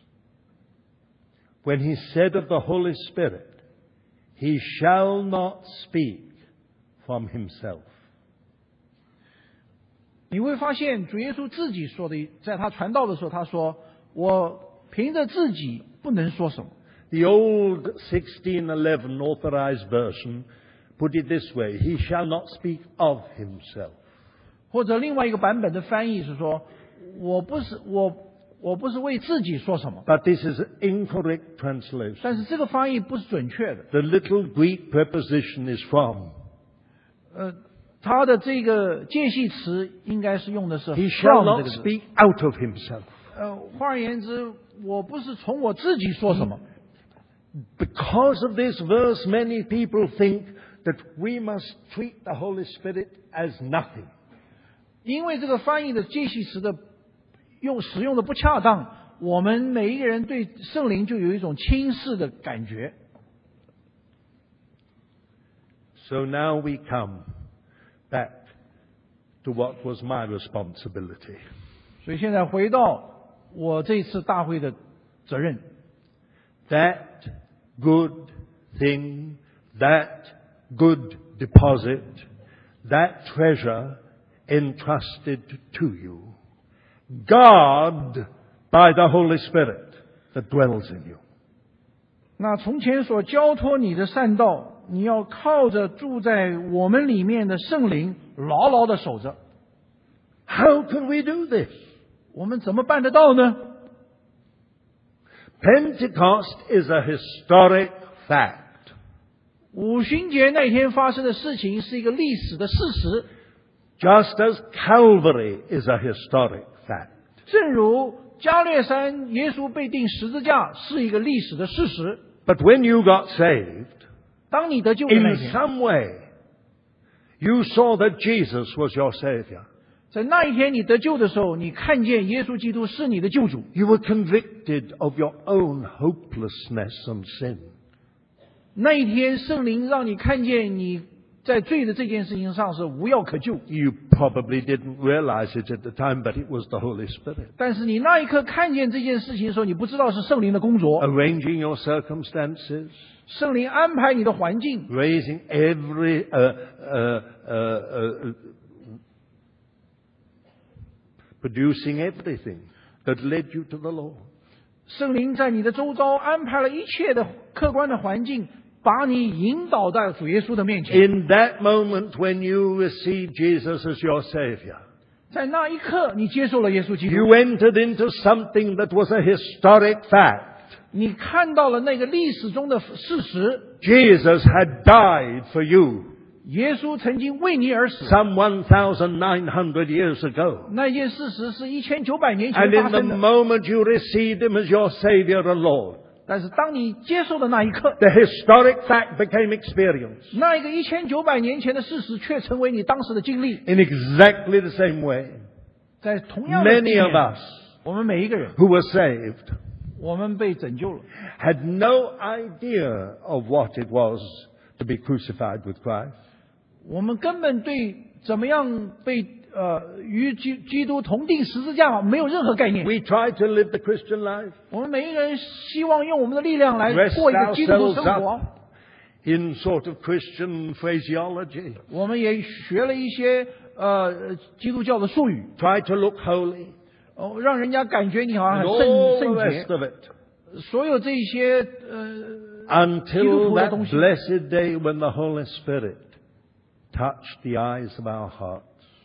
When he said of the Holy Spirit, He shall not speak from himself. 你会发现主耶稣自己说的，在他传道的时候，他说：“我凭着自己不能说什么。” The old sixteen eleven Authorized Version put it this way: He shall not speak of himself. 或者另外一个版本的翻译是说：“我不是我我不是为自己说什么。” But this is an incorrect translation. 但是这个翻译不是准确的。 The little Greek preposition is from. 呃，他的这个介系词应该是用的是 He shall from not 这个字。 speak out of himself. 呃，换而言之，我不是从我自己说什么。 Because of this verse, many people think that we must treat the Holy Spirit as nothing. 因为这个翻译的介系词的用使用的不恰当，我们每一个人对圣灵就有一种轻视的感觉。 So now we come back to what was my responsibility. 所以现在回到我这次大会的责任。 That good thing, that good deposit, that treasure entrusted to you, guard by the Holy Spirit that dwells in you. 那从前所交托你的善道，你要靠着住在我们里面的圣灵，牢牢的守着。 How can we do this? 我们怎么办得到呢？ Pentecost is a historic fact. 五旬节那天发生的事情是一个历史的事实， Just as Calvary is a historic fact. 正如加略山耶稣被钉十字架是一个历史的事实。 But when you got saved, 当你得救的那 in 天， some way, you saw that Jesus was your Savior. 在那一天你得救的时候，你看见耶稣基督是你的救主， You were convicted of your own hopelessness and sin. 那一天圣灵让你看见你在罪的这件事情上是无药可救。 You probably didn't realize it at the time, but it was the Holy Spirit. 但是你那一刻看见这件事情的时候，你不知道是圣灵的工作。 Arranging your circumstances, 圣灵安排你的环境， raising every, uh, uh, uh, uh, producing everything that led you to the Lord. 圣灵在你的周遭安排了一切的客观的环境，把你引导到主耶稣的面前。 In that moment when you received Jesus as your Savior, 在那一刻，你接受了耶稣基督， you entered into something that was a historic fact. 你看到了那个历史中的事实。 Jesus had died for you 耶稣曾经为你而死， some one thousand nine hundred years ago. 那件事实是一千九百年前 And 发 in the 生的。 moment you received Him as your Savior and Lord, 但是当你接受的那一刻， the historic fact became experience. 那一个一千九百年前的事实却成为你当时的经历。 In exactly the same way, 在同样的 many 地 of 点， us 我们每一个人， who were saved 我们被拯救了， had no idea of what it was to be crucified with Christ. 我们根本对怎么样被呃与基基督同定十字架没有任何概念。 We tried to live the Christian life, 我们每一个人希望用我们的力量来 dressed 过一个基督徒 ourselves 生活。 up in sort of Christian phraseology, 我们也学了一些呃基督教的术语， tried to look holy, 哦，让人家感觉你好像 and 很 all 圣 the 圣洁 rest。of it. 所有这些呃基督 Until 徒的 that 东西， blessed day when the Holy Spirit touched the eyes of our hearts,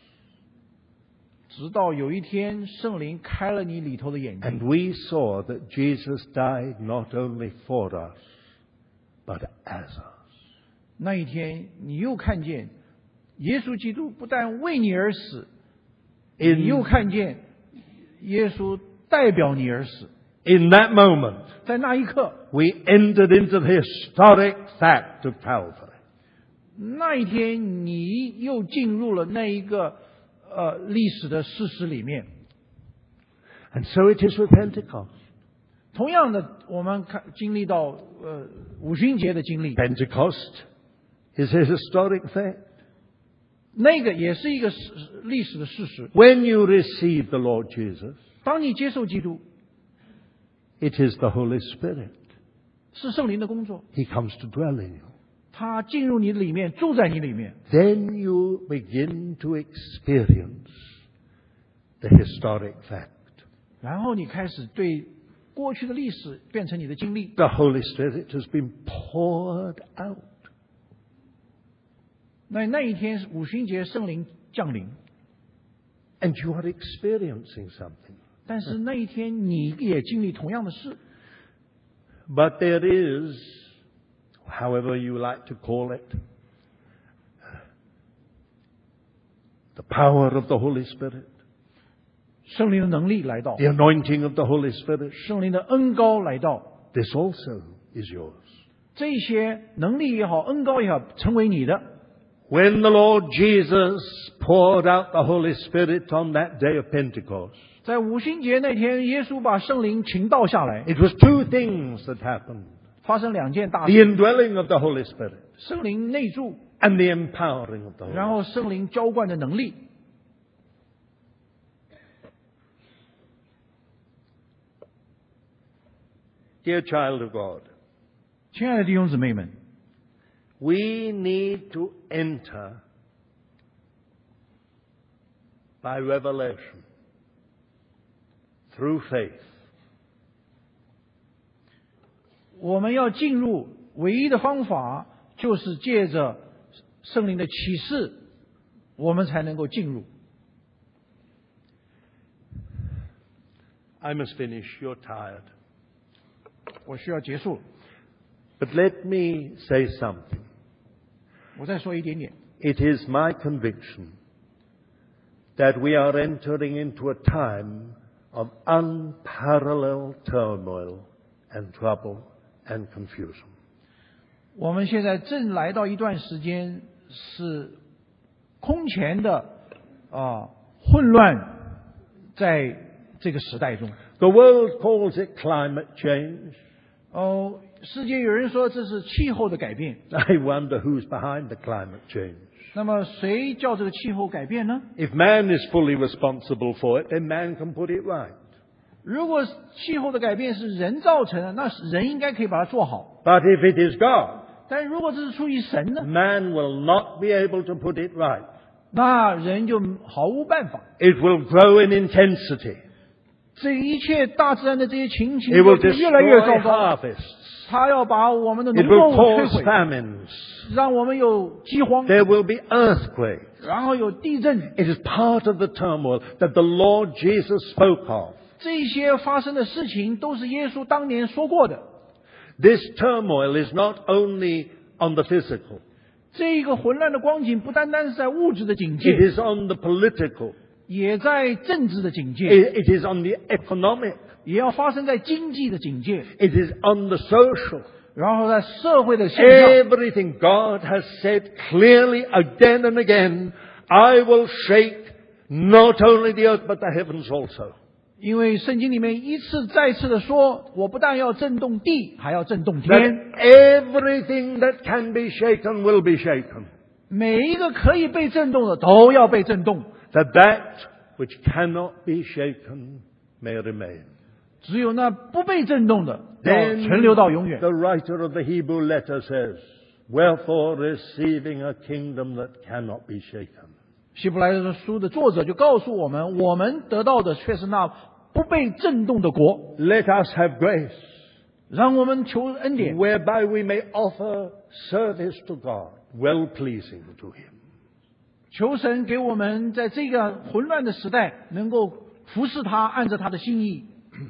直到有一天圣灵开了你里头的眼睛， and we saw that Jesus died not only for us, but as us. 那一天你又看见耶稣基督不但为你而死， In, 你又看见耶稣代表你而死。 in that moment, 在那一刻， we entered into the historic fact of Calvary. 那一天你又进入了那一个呃历史的事实里面。 And so it is with Pentecost. 同样的，我们看经历到呃五旬节的经历， Pentecost is a historic fact. 那个也是一个史历史的事实。 When you receive the Lord Jesus, 当你接受基督， it is the Holy Spirit. 是圣灵的工作， He comes to dwell in you. 他进入你里面，住在你里面， Then you begin to experience the historic fact. 然后你开始对过去的历史变成你的经历。 The Holy Spirit has been poured out. 那那一天五旬节圣灵降临， And you are experiencing something. 但是那一天你也经历同样的事。 But there is, however you like to call it, the power of the Holy Spirit, 圣灵的能力来到， the anointing of the Holy Spirit. 圣灵的恩膏来到， This also is yours. 这些能力也好，恩膏也好，成为你的。 When the Lord Jesus poured out the Holy Spirit on that day of Pentecost, 在五旬节那天，耶稣把圣灵倾倒下来， it was two things that happened. 发生两件大 The 事： indwelling of the Holy Spirit 圣灵内住， and the empowering of the Holy 然 Spirit. 后圣灵浇灌的能力。 Dear child of God, 亲爱的弟兄姊妹们， we need to enter by revelation, through faith. 我们要进入唯一的方法，就是借着圣灵的启示，我们才能够进入。 I must finish, you're tired. 我需要结束了， But let me say something. 我再说一点点。 It is my conviction that we are entering into a time of unparalleled turmoil and trouble and confusion. 我们现在正来到一段时间是空前的啊混乱，在这个时代中。 The world calls it climate change. 哦，世界有人说这是气候的改变， I wonder who's behind the climate change. 那么谁叫这个气候改变呢？ If man is fully responsible for it, then man can put it right. 如果气候的改变是人造成的，那人应该可以把它做好。 But if it is God, 但如果这是出于神呢， man will not be able to put it right. 那人就毫无办法。 It will grow in intensity. 这一切大自然的这些情形 It will 就越来越 destroy 糟糕， harvests. 它要把我们的 It 农 will 作物摧 cause 毁， famines. 让我们有饥荒， There will be earthquakes. 然后有地震。 It is part of the turmoil that the Lord Jesus spoke of. 这些发生的事情都是耶稣当年说过的。 This turmoil is not only on the physical. 这个混乱的光景不单单是在物质的警 It 戒， is on the political. 也在政治的警戒， It, it is on the economic. 也要发生在经济的警戒， It is on the social. 然后在社会的现象。 Everything God has said clearly again and again, I will shake not only the earth but the heavens also. 因为圣经里面一次再次的说，我不但要震动地，还要震动 That 天。 everything that can be shaken will be shaken. 每一个可以被震动的都要被震动， That that which cannot be shaken may remain. 只有那不被震动的要 Then 存留到永远。 the writer of the Hebrew letter says, Wherefore receiving a kingdom that cannot be shaken. 希伯来书的作者就告诉我们，我们得到的却是那不被震动的国。 Let us have grace, 让我们求恩典， whereby we may offer service to God, well pleasing to Him. 求神给我们在这个混乱的时代能够服侍他，按照他的心意。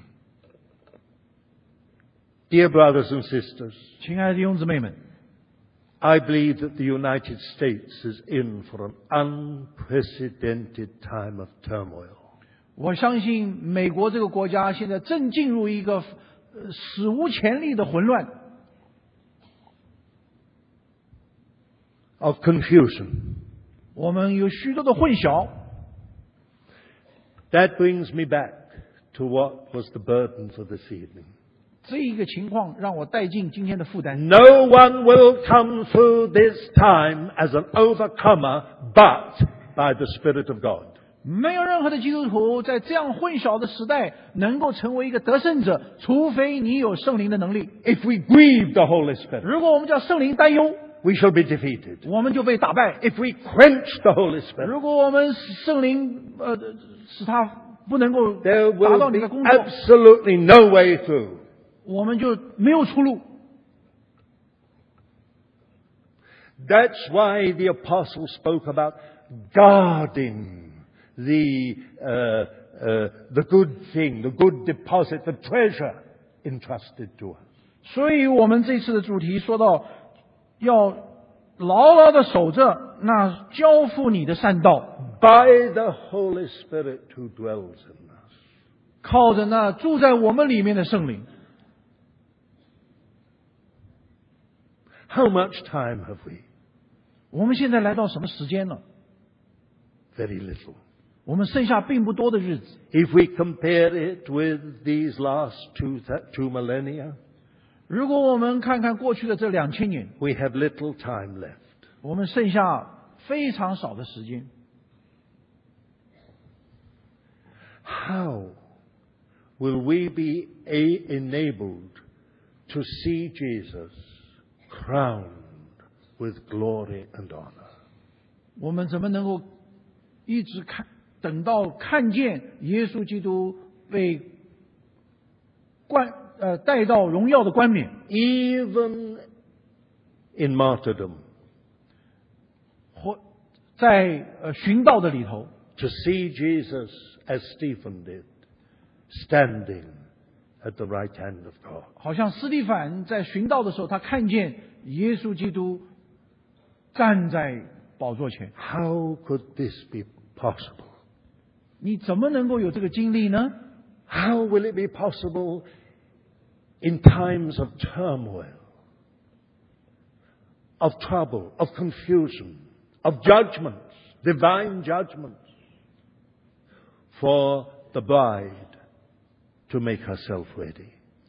Dear brothers and sisters, 亲爱的弟兄姊妹们， I believe that the United States is in for an unprecedented time of turmoil. 我相信美国这个国家现在正进入一个呃史无前例的混乱。 of confusion. 我们有许多的混淆。 That brings me back to what was the burden for this evening. 这一个情况让我带进今天的负担。 No one will come through this time as an overcomer but by the Spirit of God. 没有任何的基督徒在这样混淆的时代能够成为一个得胜者，除非你有圣灵的能力。 If we grieve the Holy Spirit, 如果我们叫圣灵担忧， we shall be defeated. 我们就被打败。 If we quench the Holy Spirit, 如果我们圣灵呃使他不能够 there 达到 will 你 be 的工作， absolutely no way through. 我们就没有出路。 That's why the apostle spoke about guarding the uh, uh, the good thing, the good deposit, the treasure entrusted to us. 所以我们这次的主题说到，要牢牢的守着那交付你的善道， By the Holy Spirit who dwells in us. 靠着那住在我们里面的圣灵。 How much time have we? 我们现在来到什么时间了？ Very little. 我们剩下并不多的日子。 If we compare it with these last two, two millennia, 如果我们看看过去的这两千年， we have little time left. 我们剩下非常少的时间。 How will we be a- enabled to see Jesus crowned with glory and honor? 我们怎么能够一直看，等到看见耶稣基督被冠呃带到荣耀的冠冕， Even in martyrdom, 或在呃寻道的里头， to see Jesus as Stephen did, standing at the right hand of God. 好像斯蒂凡在寻道的时候，他看见耶稣基督站在宝座前。 How could this be possible? 你怎么能够有这个经历呢？ How will it be possible in times of turmoil, of trouble, of confusion, of judgments, divine judgments, for the bride to make herself ready?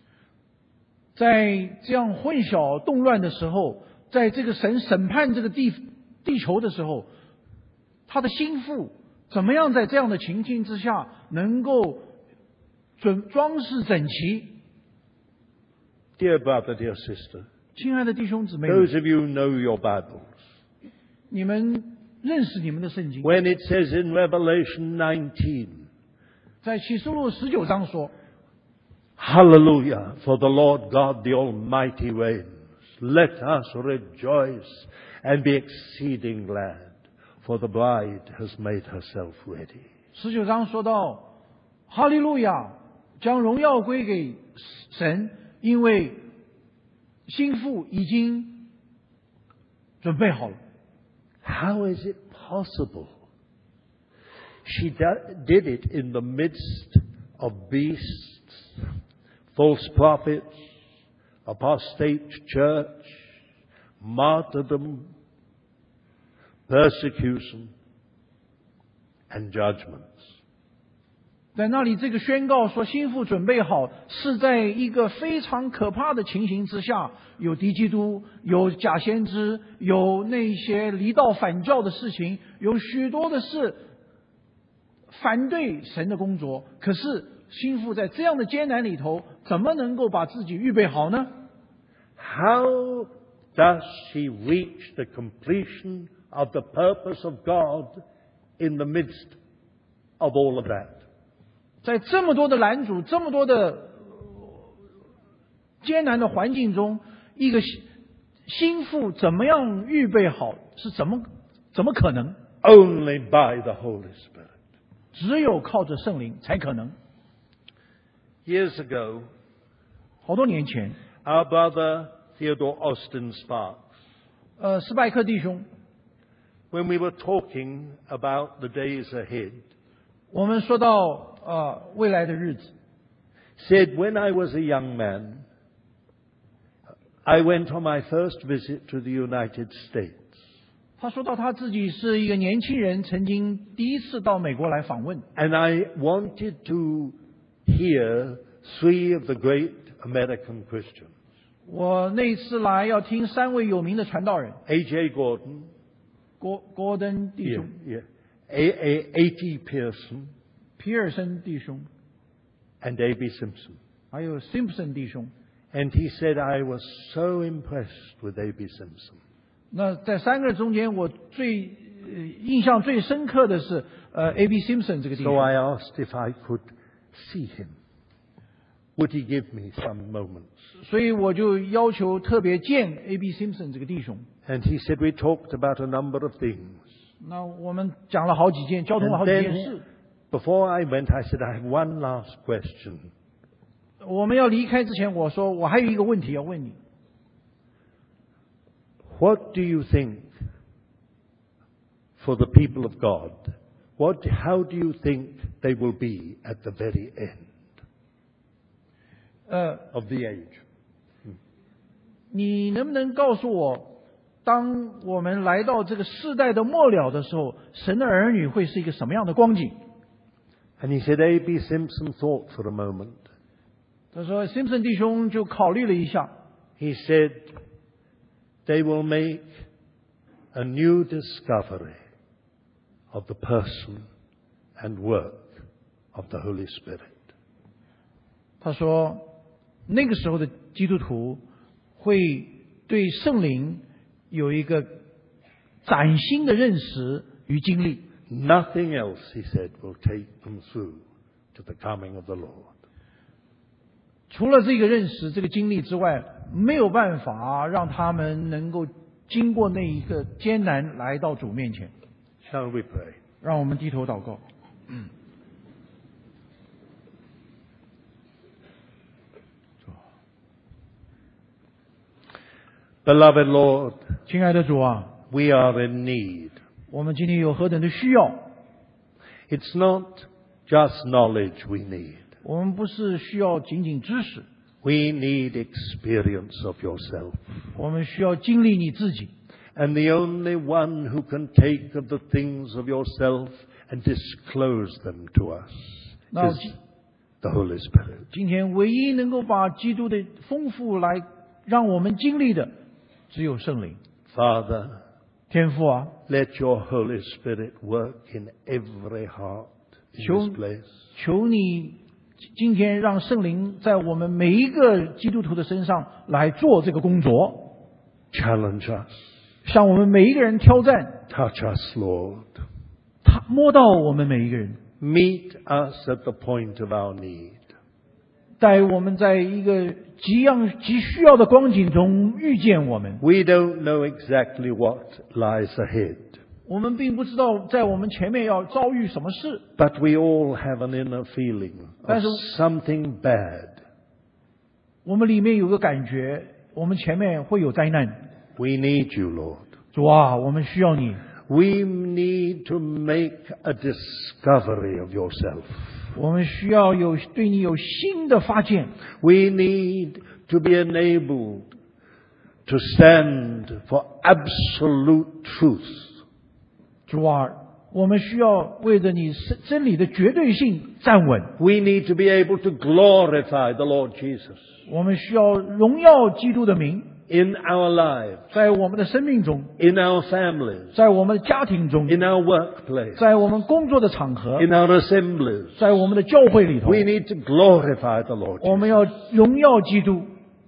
在这样混淆动乱的时候，在这个神审判这个地地球的时候，他的心腹怎么样在这样的情境之下能够准装饰整齐？ Dear brother, dear sister, 亲爱的弟兄姊妹们， those of you who know your Bibles, 你们认识你们的圣经， when it says in Revelation nineteen, 在启示录十九章说， Hallelujah, for the Lord God the Almighty reigns. Let us rejoice and be exceeding glad, for the bride has made herself ready. 十九章说到，哈利路亚，将荣耀归给神，因为心腹已经准备好了。 How is it possible? She did it in the midst of beasts, false prophets, apostate church, martyrdom, persecution, and judgments. 在那里，这个宣告说心腹准备好，是在一个非常可怕的情形之下，有敌基督，有假先知，有那些离道反教的事情，有许多的事反对神的工作。可是心腹在这样的艰难里头，怎么能够把自己预备好呢？ How does she reach the completion of the purpose of God in the midst of all of that? 在这么多的拦阻，这么多的艰难的环境中，一个心腹怎么样预备好？是怎么怎么可能？ Only by the Holy Spirit. 只有靠着圣灵才可能。 Years ago, 好多年前， our brother Theodore Austin Sparks, 呃，斯拜克弟兄， when we were talking about the days ahead, 我们说到呃未来的日子， said, when I was a young man, I went on my first visit to the United States. 他说到他自己是一个年轻人，曾经第一次到美国来访问。 And I wanted to hear three of the great American Christians. 我那一次来要听三位有名的传道人 A J Gordon, 郭郭登弟 yeah, 兄、 yeah, A. A. A. T. Pearson, 皮尔森弟兄， and A. B. Simpson. 还有 Simpson 弟兄。 And he said, I was so impressed with A. B. Simpson. 那在三个人中间，我最、呃、印象最深刻的是呃 A. B. Simpson 这个弟 So 兄。 I asked if I could see him. Would he give me some moments? 所以我就要求特别见 A. B. Simpson 这个弟兄。 And he said, we talked about a number of things. 那我们讲了好几件，交通了 And 好几件事。 then, before I went, I said, I have one last question. 我们要离开之前，我说我还有一个问题要问你。 What do you think for the people of God? What, how do you think they will be at the very end 呃， of the age? 你能不能告诉我，当我们来到这个世代的末了的时候，神的儿女会是一个什么样的光景？ And he said, A. B. Simpson thought for a moment. 他说 ，Simpson 弟兄就考虑了一下， He said, they will make a new discovery of the person and work of the Holy Spirit. 他说，那个时候的基督徒会对圣灵有一个崭新的认识与经历。 Nothing else, he said, will take them through to the coming of the Lord. 除了这个认识、这个经历之外，没有办法让他们能够经过那一个艰难来到主面前。 Shall we pray? 让我们低头祷告。 Beloved Lord, 亲爱的主啊， we are in need. 我们今天有何等的需要？ It's not just knowledge we need. 我们不是需要仅仅知识， We need experience of yourself. 我们需要经历你自己。 And the only one who can take of the things of yourself and disclose them to us Now, is the Holy Spirit. 今天唯一能够把基督的丰富来让我们经历的，只有圣灵。 Father, 天父啊， let your Holy Spirit work in every heart in 求 this place. 求你今天让圣灵在我们每一个基督徒的身上来做这个工作， Challenge us. 向我们每一个人挑战， Touch us, Lord. 他摸到我们每一个人， Meet us at the point of our need. 在我们在一个极样极需要的光景中遇见我们。 We don't know exactly what lies ahead, 我们并不知道在我们前面要遭遇什么事， but we all have an inner feeling of That's a- something bad. 我们里面有个感觉，我们前面会有灾难。 We need you, Lord. 主啊，我们需要你， We need to make a discovery of yourself. 我们需要有对你有新的发现。 We need to be enabled to stand for absolute truth. 主啊，我们需要为着你真真理的绝对性站稳。 We need to be able to glorify the Lord Jesus 我们需要荣耀基督的名， in our lives, 在我们的生命中， in our families, 在我们的家庭中， in our workplace, 在我们工作的场合， in our assemblies. 在我们的教会里头， We need to glorify the Lord 我 Jesus. 们要荣耀基督。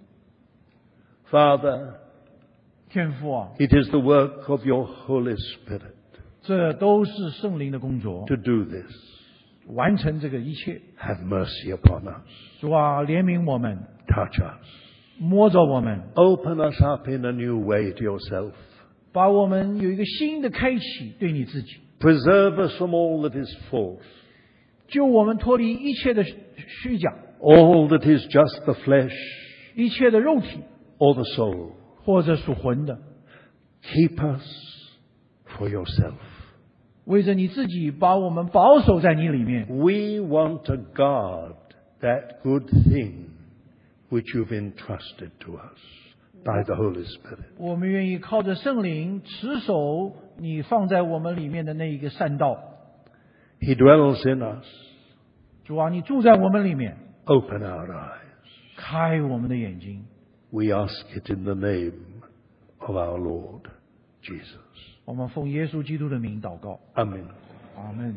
Father, 天父啊， it is the work of your Holy Spirit 这都是圣灵的工作， to do this. 完成这个一切。 Have mercy upon us. 主啊，怜悯我们， Touch us. 摸着我们， Open us up in a new way to yourself. 把我们有一个新的开启，对你自己， Preserve us from all that is false, 救我们脱离一切的虚假， all that is just the flesh 一切的肉体 or the soul. 或者属魂的， Keep us for yourself. 为着你自己，把我们保守在你里面。 We want to guard that good thing which you've entrusted to us, by the Holy Spirit. 我们愿意靠着圣灵持守你放在我们里面的那一个善道。 He dwells in us. 主啊，你住在我们里面， Open our eyes. 开我们的眼睛。 We ask it in the name of our Lord Jesus. 我们奉耶稣基督的名祷告， Amen. 阿门。